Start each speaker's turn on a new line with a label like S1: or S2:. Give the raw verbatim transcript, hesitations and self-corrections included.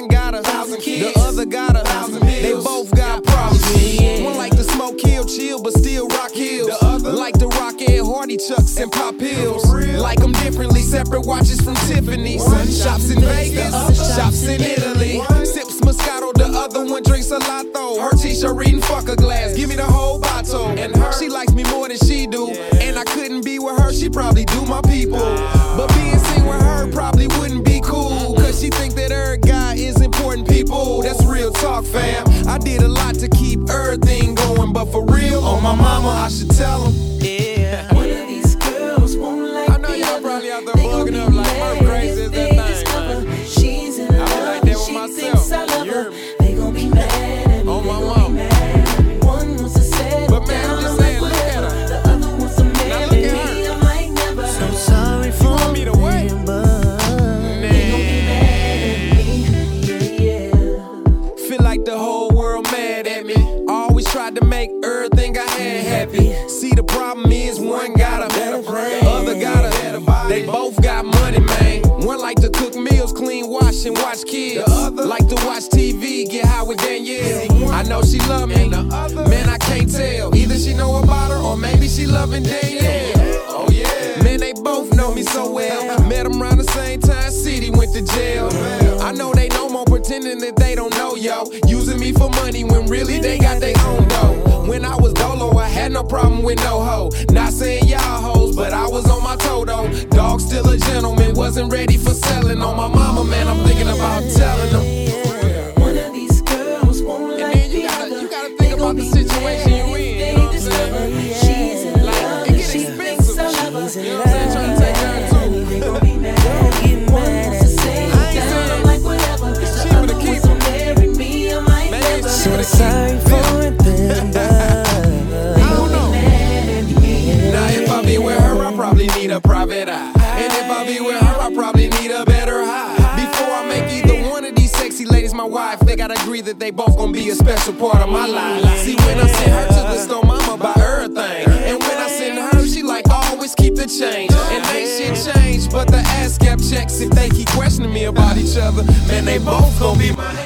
S1: one got a thousand kids, the other got a thousand pills. They both got problems. One like to smoke, kill, chill, but still rock hills. The other like to rock Ed Hardy chucks and pop pills. Like them differently, separate watches from Tiffany's. One shops in Vegas, shops in Italy. Sips Moscato, the other one drinks a Lotto. Her t-shirt reading fuck a glass, give me the whole bottle. And her, she likes me more than she do. And I couldn't be with her, she probably do my people. But being seen with her probably wouldn't be cool, cause she think that her guy is important people. That's real talk, fam. I did a lot to keep everything going, but for real, on my mama, I should tell them.
S2: Yeah. One of these girls won't like
S1: I know y'all probably out there bugging up like Murph crazy as that thing, man.
S2: She's in love,
S1: I like that with
S2: she
S1: myself.
S2: thinks I love her. They gon' be mad at me,
S1: on my
S2: they gon'
S1: mama.
S2: be mad at me. One wants to settle
S1: But man, I'm
S2: down,
S1: just
S2: I'm
S1: saying,
S2: like
S1: look at
S2: whatever.
S1: her.
S2: The other wants to marry
S1: Now look at
S2: me,
S1: her.
S2: I'm like never.
S3: So sorry for
S1: You want me to wait?
S2: They gon' be mad at me, yeah, yeah.
S1: Feel like the whole world mad at me. Always tried to make everything I had happy. See, the problem is one got a better brain, other got a better body. They both got money, man. One like to cook meals, clean, wash, and watch kids. The other like to watch T V, get high with Danielle. I know she love me, man, I can't tell. Either she know about her, or maybe she loving Danielle. Oh yeah, man, they both know me so well. Met them around the same time, City went to jail. I know they no more pretending that they don't know, yo. Using me for money when really they got their own dough. When I was dolo, I had no problem with no hoe. Not saying y'all hoes, but I was on my toe though. Dog still a gentleman, wasn't ready for selling. On my mama, man, I'm thinking about telling them.
S2: One of these girls won't
S1: And
S2: like
S1: then you
S2: the
S1: gotta,
S2: other.
S1: you gotta think about the situation you in, you know what I'm saying?
S2: She's in
S1: Like,
S2: love,
S1: it get
S2: she
S1: expensive.
S2: thinks I love her.
S1: You know what I'm saying? Trying to take care of two.
S2: They gon' be mad at me. One wants to say
S1: I ain't
S2: down,
S1: saying
S2: I'm like whatever.
S1: it's
S2: The
S1: cheaper
S2: other
S1: to keep
S2: wants to marry me, I'm like
S1: Maybe
S2: never.
S1: it's
S3: So
S1: cheaper to
S3: sorry
S1: keep
S3: for it then,
S1: I don't know. Now if I be with her, I probably need a private eye. And if I be with her, I probably need a better high. Before I make either one of these sexy ladies my wife, they gotta agree that they both gonna be a special part of my life. See, when I send her to the store, mama buy everything. And when I send her, she like always keep the change. And ain't shit changed, but the ass cap checks. If they keep questioning me about each other, man, they both gonna be my